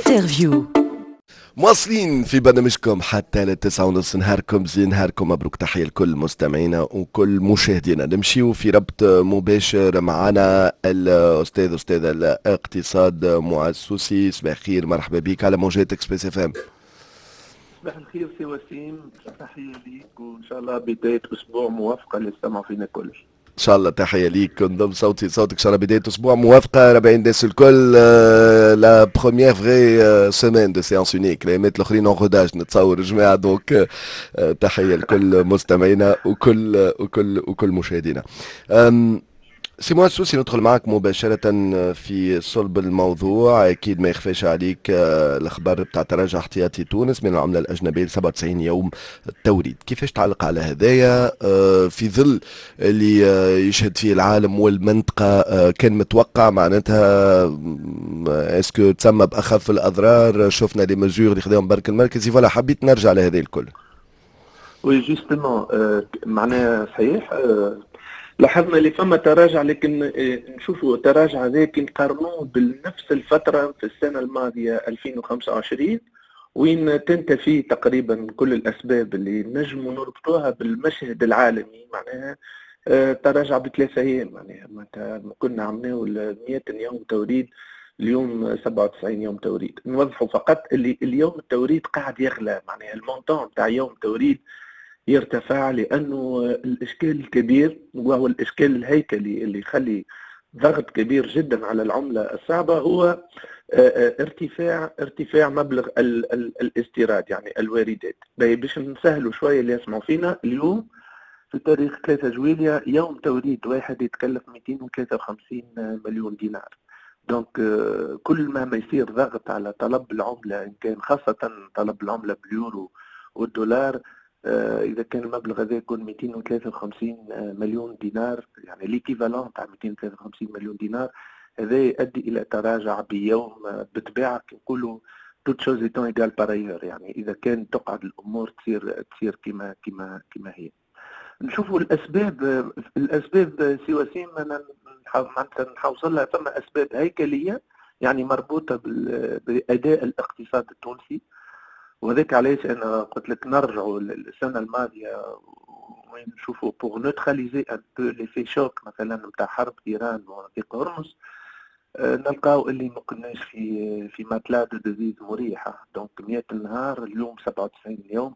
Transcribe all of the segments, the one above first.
انترفيو. مواصلين في برنامجكم حتى ل9:30. نهاركم زين، نهاركم مبروك. تحية لكل مستمعينا وكل مشاهدينا. نمشيو في ربط مباشر معنا أستاذ الاقتصاد معز سوسي. صباح الخير، مرحبا بك على موجات اكسبريس اف ام. صباح الخير سي وسيم، تحية ليك وإن شاء الله بداية أسبوع موافقة للسمع فينا كل. ان شاء الله تحيه ليك، نضم صوتك ان شاء الله. بدايه اسبوع موافقه ربع الناس الكل. لا بروميير فغي سيمين دو سيونس اونيك، الايامات الاخرين اون غوداج نتصور جماعه. دونك تحيه لكل مستمعينا وكل مشاهدينا. سي مهندس سوسي، ندخل معك مباشرة في صلب الموضوع. أكيد ما يخفاش عليك الأخبار بتاع تراجع احتياطي تونس من العملة الأجنبية ل 97 يوم التوريد. كيفاش تعلق على هدايا في ظل اللي يشهد فيه العالم والمنطقة؟ كان متوقع معناتها اسكو تسمى بأخف الأضرار؟ شفنا لي مزور اللي خداهم البنك المركزي. فوالا حبيت نرجع لهذه الكل. وي جوستومون معناها صحيح. لاحظنا اللي فما تراجع، لكن نشوفوا تراجع هذاك نقارنوه بنفس الفترة في السنة الماضية 2025، وين تنتفي تقريبا كل الأسباب اللي نجموا نربطوها بالمشهد العالمي. معناها تراجع ب3 أيام. معناها كنا عملناه 100 يوم توريد، اليوم 97 يوم توريد. نوضحوا فقط اللي اليوم التوريد قاعد يغلى، معناها المونطون تاع يوم توريد يرتفع، لأنه الإشكال الكبير وهو الإشكال الهيكلي اللي يخلي ضغط كبير جدا على العملة الصعبة هو ارتفاع مبلغ الاستيراد، يعني الواردات. باش نسهلوا شوية اللي يسمعوا فينا، اليوم في تاريخ 3 جويلية يوم توريد واحد يتكلف 253 مليون دينار. دونك كل ما يصير ضغط على طلب العملة، إن كان خاصة طلب العملة باليورو والدولار، إذا كان المبلغ هذا يكون 253 مليون دينار، يعني ليكيفالون تاع 253 مليون دينار، هذا يؤدي إلى تراجع بيوم بطبيعة نقولوا توت شوز ايتون ايغال بارايور. يعني إذا كان تقعد الأمور تصير كما هي. نشوفوا الأسباب سي وسيم. أنا نحاول لها. ثم أسباب هيكلية يعني مربوطة بأداء الاقتصاد التونسي، وذلك علاش انا قلت لك نرجعوا للسنه الماضيه وين نشوفوا بوغ نوتراليزي ان بو لي في شوك مثلا نتاع حرب ايران وضيق هرمز. نلقاو اللي ما كناش في ماتلا دو ديفيز مريحه. دونك 100 نهار، اليوم 97 يوم.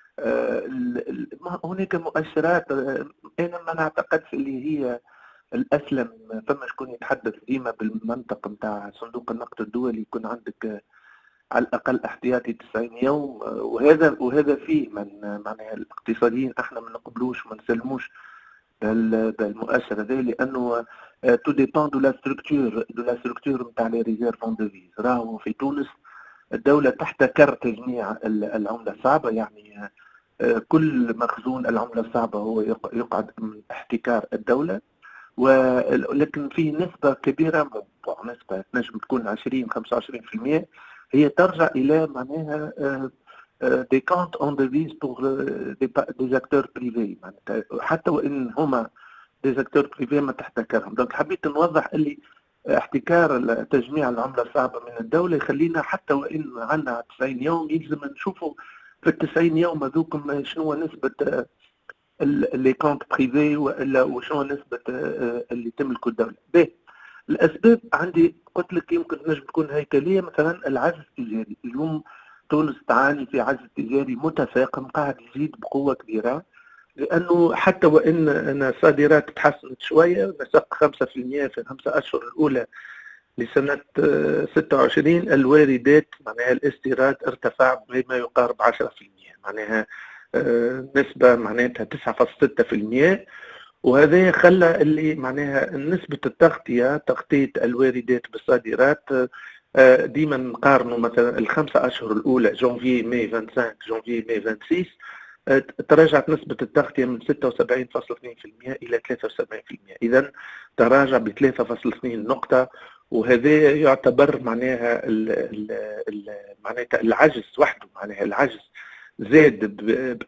هناك مؤشرات انا ما نعتقدش اللي هي الاسلم. فما شكون يتحدث ديما بالمنطق نتاع صندوق النقد الدولي، يكون عندك على الأقل احتياطي 90 يوم. وهذا فيه معناها الاقتصاديين احنا ما نقبلوش ما نسلموش بالمؤشر هذا، لأنه تو ديبون دو لا ستركتور نتاع لي ريزيرف اون ديفيز. راهو في تونس الدولة تحتكر تجميع العملة الصعبة، يعني كل مخزون العملة الصعبة هو يقعد من احتكار الدولة. ولكن في نسبة كبيرة، نسبة تنجم تكون 20-25%، هي ترجع إلى معناها دي كونت اون ديفيز بور دي اكتور بريفي، حتى وإن هما دي اكتور بريفي ما تحتكرهم. دونك حبيت نوضح اللي احتكار تجميع العملة الصعبة من الدولة يخلينا حتى وإن عندنا 90 يوم يلزم نشوفوا في 90 يوم هذوكم شنو نسبة اللي كونت بريفي وشنو نسبة اللي تملكوا الدولة. الأسباب عندي قلت لك يمكن نجم تكون هيكلية. مثلا العجز التجاري، اليوم تونس تعاني في عجز تجاري متفاقم قاعد يزيد بقوة كبيرة، لأنه حتى وإن الصادرات تحسنت شوية، نسق 5% في ال5 أشهر الأولى لسنة 26. الواردات معناها الاستيراد ارتفع بما يقارب 10%، معناها نسبة معناتها 9.6%. وهذا خلى اللي معناها نسبة تغطية الواردات بالصادرات ديما نقارنوا مثلا ال5 أشهر الأولى جانفي ماي 25 جانفي ماي 26 تراجعت نسبة التغطية من 76.2% إلى 73%. إذا تراجع ب3.2 نقطة. وهذا يعتبر معناها العجز وحده، معناها العجز زاد ب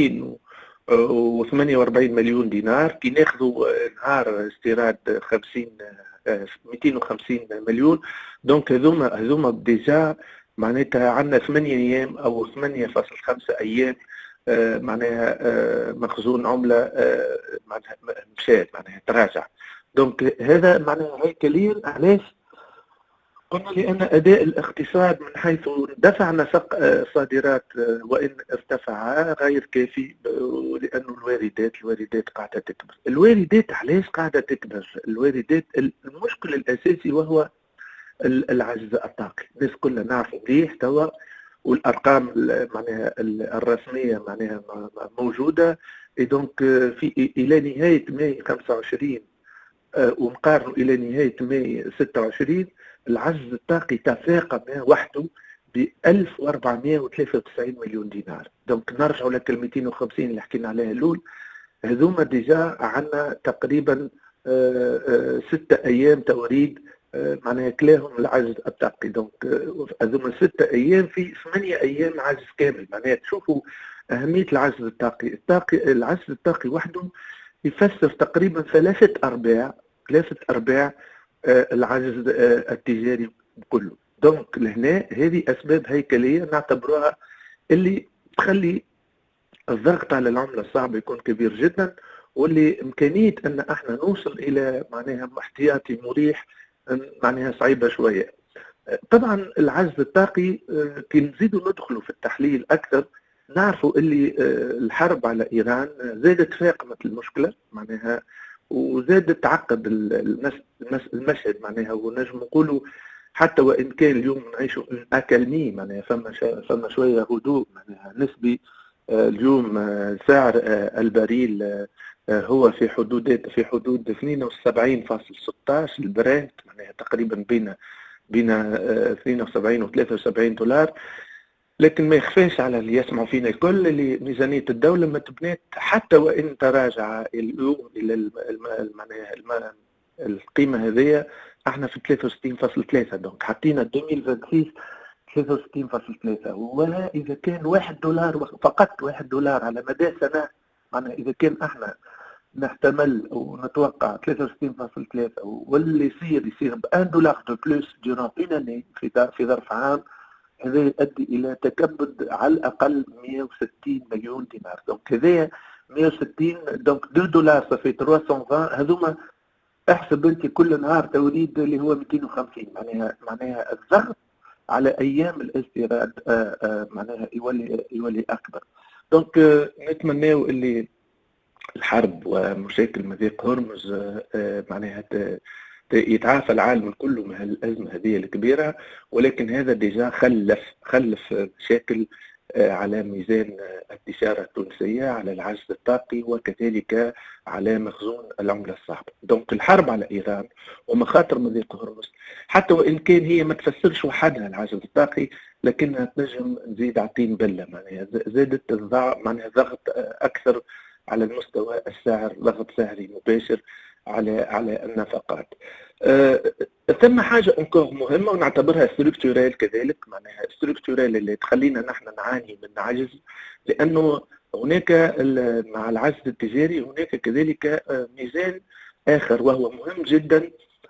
2048 مليون دينار. كي ناخذوا نهار استيراد 250 مليون، دونك هذوما ديجا معناتها عندنا 8 أيام أو 8.5 أيام معناها مخزون عملة معناها مشات معناها تراجع. دونك هذا معناها هيكليا. علاش؟ قلنا لأن أداء الاقتصاد من حيث دفع نسق صادرات وإن ارتفع غير كافي، لأن الواردات قاعدة تكبر. الواردات علاش قاعدة تكبر؟ الواردات المشكل الأساسي وهو العجز الطاقي. الناس كلها نعرف مليح توا، والارقام معناها الرسميه معناها موجوده. دونك في الى نهايه ماي 25 ومقارنه الى نهايه ماي 26 العجز الطاقي تفاقم وحده ب 1493 مليون دينار. دونك نرجعوا لك ال 250 اللي حكينا عليها الاول، هذوما ديجا عندنا تقريبا 6 ايام توريد معناها كلاهم العجز الطاقي. دونك هذوما 6 ايام في 8 ايام عجز كامل. معناها تشوفوا اهميه العجز الطاقي. العجز الطاقي وحده يفسر تقريبا 3 ارباع العجز التجاري كله. دونك لهنا هذه اسباب هيكليه نعتبروها اللي تخلي الضغط على العمله الصعبه يكون كبير جدا، واللي امكانيه ان احنا نوصل الى معناها احتياطي مريح معناها صعيبه شويه. طبعا العجز الطاقي كي نزيدوا ندخلوا في التحليل اكثر نعرفوا اللي الحرب على ايران زادت فاقمت المشكله معناها، وزادت تعقد المشهد معناها. ونجم نقولوا حتى وان كان اليوم نعيشوا اكلمي معناها فما شويه هدوء معناها نسبي. اليوم سعر البريل هو في حدود 72.16 البرنت معناها تقريبا بين 72 و 73 دولار. لكن ما يخفاش على اللي يسمعوا فينا الكل اللي ميزانية الدولة ما تبنات حتى وإن تراجع اليوم إلى معناها القيمة هذه. احنا في 63.3. دونك حطينا 2026 63.3. ولا إذا كان $1 فقط $1 على مدى سنة، معناها إذا كان احنا نحتمل ونتوقع 63.3 واللي يصير ب $1 دو بلوس دوران اون اني في ظرف عام، هذا يؤدي الى تكبد على الاقل 160 مليون دينار. دونك هذايا 160 دونك $2 صافي 320. هذوما احسب انت كل نهار توريد اللي هو 250. معناها الضغط على ايام الاستيراد معناها يولي اكبر. دونك نتمناو اللي الحرب ومشاكل مضيق هرمز معناها يتعافى العالم كله من الأزمة هذه الكبيرة. ولكن هذا ديجا خلف مشاكل على ميزان التجارة التونسية، على العجز الطاقي، وكذلك على مخزون العملة الصعبة. دونك الحرب على إيران ومخاطر مضيق هرمز حتى وإن كان هي ما تفسرش وحدها العجز الطاقي، لكنها تنجم تزيد عطين بلة معناها زادت معناها ضغط أكثر على المستوى السعر، ضغط سعري مباشر على النفقات. ثم حاجة انكور مهمة ونعتبرها ستركتورال كذلك، معناها ستركتورال اللي تخلينا نحن نعاني من عجز، لأنه هناك مع العجز التجاري هناك كذلك ميزان آخر وهو مهم جدا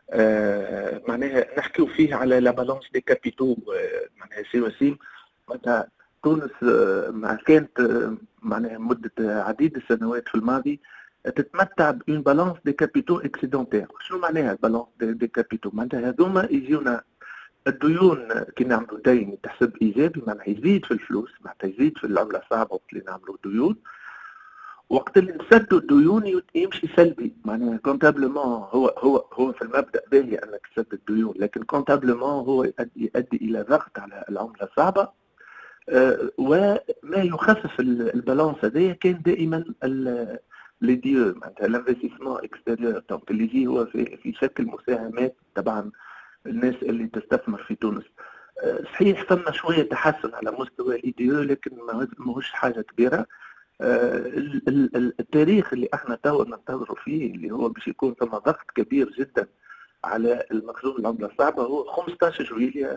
معناها نحكيو فيه على لا بالانس دي كابيتو. معناها سي وسيم معناها تونس مع كانت معناها مدة عديد السنوات في الماضي تتمتع بون بالانس دي كابيتو اكسيدونتير. شنو معناها بالانس دي كابيتو؟ معناتها هذوما يجيونا الديون كي نعملوا دين تحسب ايجابي، معناها يزيد في الفلوس، معناتها يزيد في العمله الصعبه وقت اللي نعملوا ديون. وقت اللي نسدوا الديون يمشي سلبي، معناها كونتابلمون هو في المبدا باهي انك تسدد الديون، لكن كونتابلمون هو يؤدي الى ضغط على العمله الصعبه. وما يخفف البالانس هذايا كان دائما لي ديو معناتها الانفستيسمون اكستيريور. دونك اللي يجي هو في شكل مساهمات طبعا الناس اللي تستثمر في تونس. صحيح ثم شويه تحسن على مستوى الاي دي او، لكن ماهوش حاجه كبيره. التاريخ اللي احنا توا ننتظروا فيه اللي هو باش يكون ثم ضغط كبير جدا على المخزون العمله الصعبه هو 15 جويلية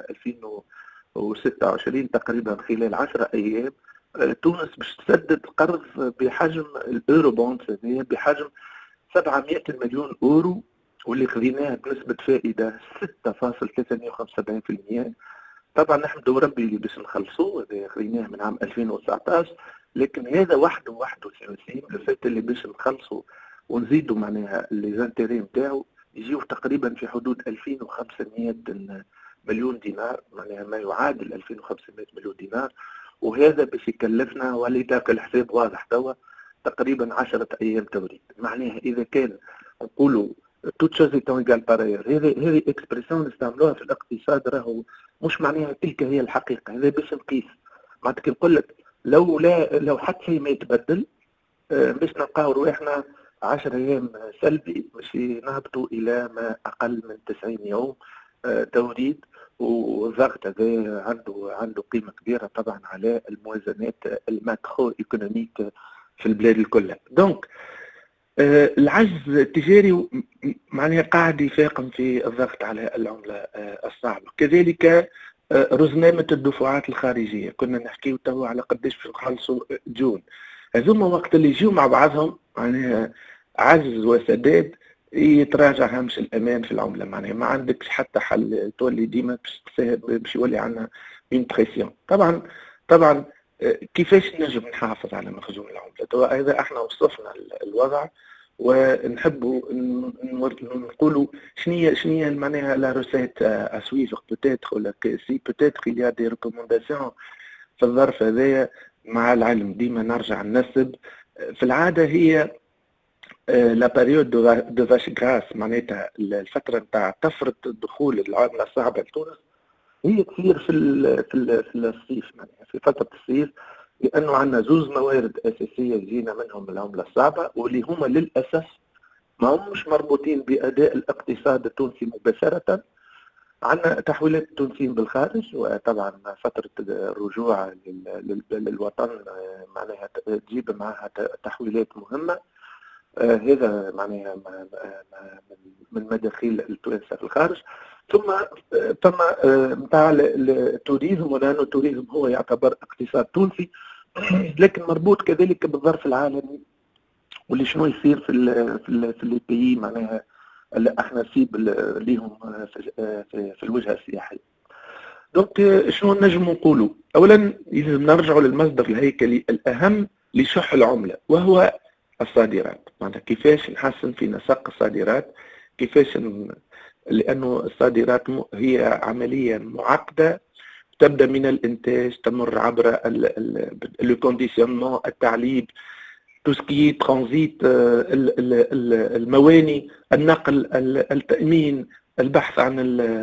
2026 تقريبا. خلال 10 ايام تونس باش تسدد قرض بحجم الاورو بوند هذه بحجم 700 مليون اورو، واللي خذيناه بنسبه فائده 6.73%. طبعا نحمدوا ربي اللي باش نخلصوه، هذا خليناه من عام 2019، لكن هذا وحده سياسي الفات اللي باش نخلصوا ونزيدوا معناها لي زانتيري نتاعو يجيو تقريبا في حدود 2500 مليون دينار، معناها ما يعادل 2500 مليون دينار. وهذا باش يكلفنا ولذاك الحساب واضح توا تقريبا 10 ايام توريد. معناها اذا كان نقولوا توت شوز ايتون ايغال باراير، هذه اكسبريسيون نستعملوها في الاقتصاد، راهو مش معناها تلك هي الحقيقه، هذا باش نقيس. معناتها كي نقول لك لو حتى شيء ما يتبدل باش نلقاو روحنا 10 ايام سلبي باش نهبطوا الى ما اقل من 90 يوم توريد. والضغط هذا عنده قيمه كبيره طبعا على الموازنات الماكرو ايكونوميك في البلاد الكل. دونك العجز التجاري معناها قاعد يفاقم في الضغط على العمله الصعبه. كذلك رزنامه الدفعات الخارجيه، كنا نحكيو توا على قداش باش نخلصوا جون، هذوما وقت اللي يجيو مع بعضهم معناها عجز وسداد يتراجع هامش الامان في العمله. معناها ما عندكش حتى حل، تولي ديما باش يولي عندنا اون بريسيون. طبعا كيفاش نجم نحافظ على مخزون العمله؟ اذا احنا وصفنا الوضع ونحبوا نقولوا شنية معناها لا روسيت اسويفر بوتيتر، ولا سي بوتيتر il y a des recommandations في الظرف هذايا. مع العلم ديما نرجع ننسب في العاده هي لا باريود دو فاش غراس، معناتها الفتره نتاع طفره دخول العمله الصعبه لتونس هي تصير في الصيف، معناها في فتره الصيف، لانه عندنا زوز موارد اساسيه جينا منهم العمله الصعبه، واللي هما للاسف ما همش مربوطين باداء الاقتصاد التونسي مباشره. عندنا تحويلات التونسيين بالخارج، وطبعا فتره الرجوع للوطن معناها تجيب معها تحويلات مهمه. هذا معناها من مداخيل التوانسه في الخارج. ثم نتاع التوريزم، ولانه التوريزم هو يعتبر اقتصاد تونسي لكن مربوط كذلك بالظرف العالمي، واللي شنو يصير في لي بيي معناها احنا نسيب ليهم في الوجهه السياحيه. دونك شنو نجم نقولوا؟ اولا لازم نرجعوا للمصدر الهيكلي الاهم لشح العمله، وهو الصادرات. معناتها كيفاش نحسن في نسق الصادرات، كيفاش لانه الصادرات هي عمليه معقده تبدا من الانتاج، تمر عبر لو كونديسيونمون، التعليب، توسكي ترانزيت، المواني، النقل، التامين، البحث عن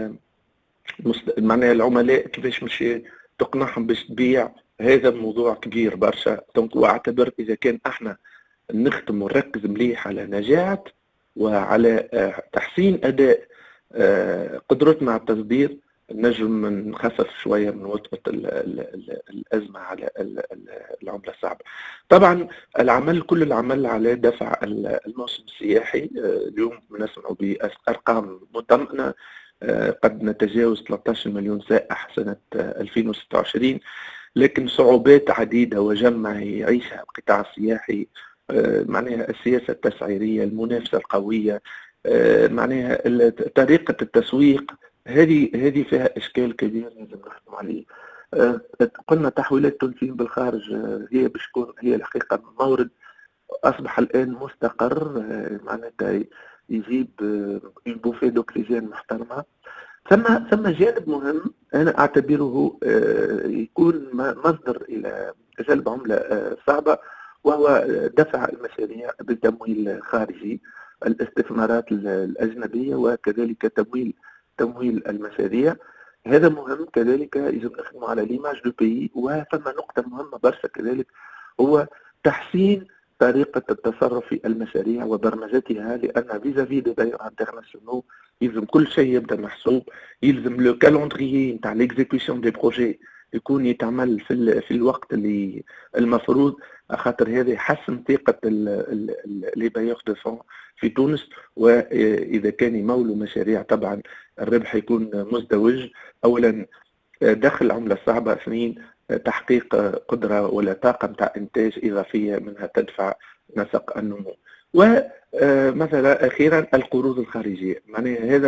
معناها العملاء، كيفاش مش تقنعهم باش تبيع. هذا موضوع كبير برشا. دونك واعتبر اذا كان احنا نختم ونركز مليح على نجاعة وعلى تحسين أداء قدرتنا على التصدير، نجم نخفف شوية من وطأة الأزمة على العملة الصعبة. طبعا كل العمل على دفع الموسم السياحي. اليوم نسمع بأرقام مطمئنة، قد نتجاوز 13 مليون سائح سنة 2026، لكن صعوبات عديدة وجمع يعيشها القطاع السياحي. معناها السياسة التسعيرية، المنافسة القوية، معناها طريقة التسويق، هذه فيها إشكال كبير لازم نحكم عليه. قلنا تحويلات التونسيين بالخارج هي باش تكون هي الحقيقة مورد أصبح الآن مستقر، معناتها يجيب بوفيه دوكسيجين محترمة. ثم جانب مهم أنا أعتبره يكون مصدر إلى جلب عملة صعبة، وهو دفع المشاريع بالتمويل خارجي، الاستثمارات الأجنبية، وكذلك تمويل المشاريع. هذا مهم كذلك، يجب نخدموا على ليماج دو بيي. وثم نقطة مهمة برشا كذلك هو تحسين طريقة التصرف في المشاريع وبرمجتها، لأن فيزافي دي بايور انترناسيونال يلزم كل شيء يبدا محسوب، يلزم لو كالندريي نتاع ليكزيكوسيون دي بروجي يكون يتعمل في الوقت اللي المفروض، خاطر هذا يحسن ثقة لي بايور دو فون في تونس. وإذا كان يمولوا مشاريع طبعا الربح يكون مزدوج، أولا دخل العملة الصعبة، اثنين تحقيق قدرة ولا طاقة متاع إنتاج إضافية منها تدفع نسق النمو. ومثلا أخيرا القروض الخارجية، معناها هذا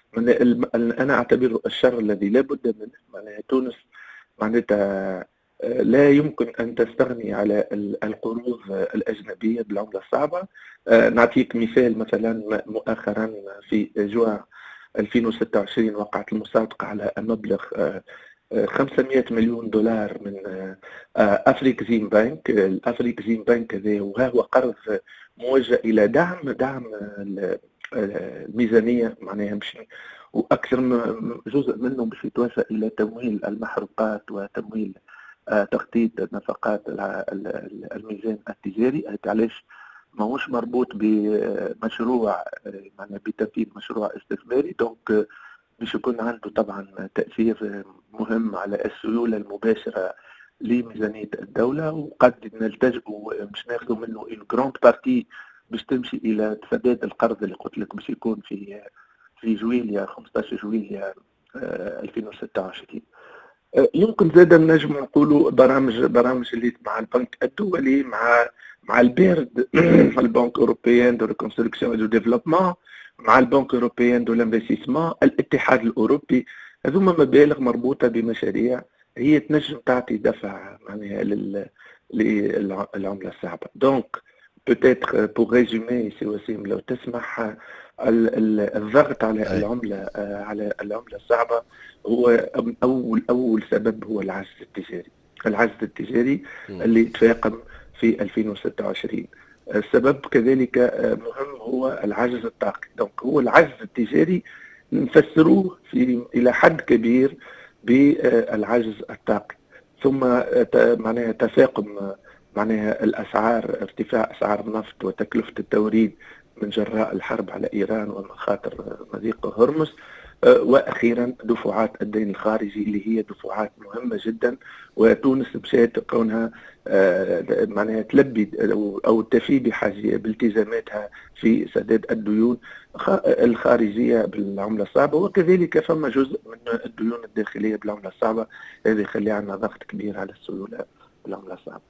أنا أعتبره الشر الذي لا بد منه. معناها تونس معناتها لا يمكن أن تستغني على القروض الأجنبية بالعملة الصعبة. نعطيك مثال، مثلا مؤخرا في جوع 2026 وقعت المصادقة على مبلغ 500 مليون دولار من أفريك زيم بانك. الأفريك زيم بانك هذا وهو قرض موجه إلى دعم الميزانية، معناها مش وأكثر جزء منه باش يتوجه إلى تمويل المحروقات وتمويل تخطيط نفقات الميزان التجاري. علاش ماهوش مربوط بمشروع، معناها بتنفيذ مشروع استثماري، دونك باش يكون عنده طبعا تأثير مهم على السيولة المباشرة لميزانية الدولة. وقد نلتجئوا باش ناخذوا منه الجراند بارتي باش تمشي إلى سداد القرض اللي قلت لك باش يكون في جويليا 15 جويليا 2026. يمكن زاد نجم نقولوا برامج اللي مع البنك الدولي، مع البيرد البنك اوروبيان دو ريكونستركسيون دو ديفلوبمون، مع البنك اوروبيان دو لانفستيسمون، الاتحاد الاوروبي. هذوما مبالغ مربوطه بمشاريع هي تنجم تعطي دفع معناها للعمله الصعبه. دونك بوتيتر بور ريزومي سي وسيم لو تسمح، الضغط على العملة الصعبة هو أول سبب هو العجز التجاري اللي تفاقم في 2026. السبب كذلك مهم هو العجز الطاقي. دونك هو العجز التجاري نفسروه إلى حد كبير بالعجز الطاقي، ثم معناها تفاقم معناها ارتفاع أسعار النفط وتكلفة التوريد من جراء الحرب على إيران ومخاطر مضيق هرمز، وأخيرا دفعات الدين الخارجي اللي هي دفعات مهمة جدا. وتونس مشات كونها معناها تلبي أو تفي بالتزاماتها في سداد الديون الخارجية بالعملة الصعبة، وكذلك فما جزء من الديون الداخلية بالعملة الصعبة. هذا يخلي عندنا ضغط كبير على السيولة بالعملة الصعبة.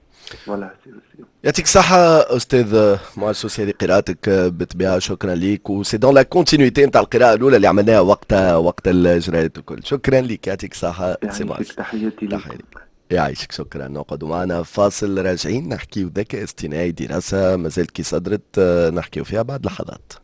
يعطيك الصحة أستاذ معسوس، هذه قراءتك بالطبيعة، شكرا ليك. وسي دون لا كونتينيتي نتاع القراءة الأولى اللي عملناها وقت الإجراءات الكل. شكرا ليك، يعطيك الصحة سي معسوس. تحياتي لك. يعيشك، شكرا. نقعدوا معنا فاصل، راجعين نحكيو ذكاء اصطناعي، دراسة مازالت كي صدرت نحكيو فيها بعد لحظات.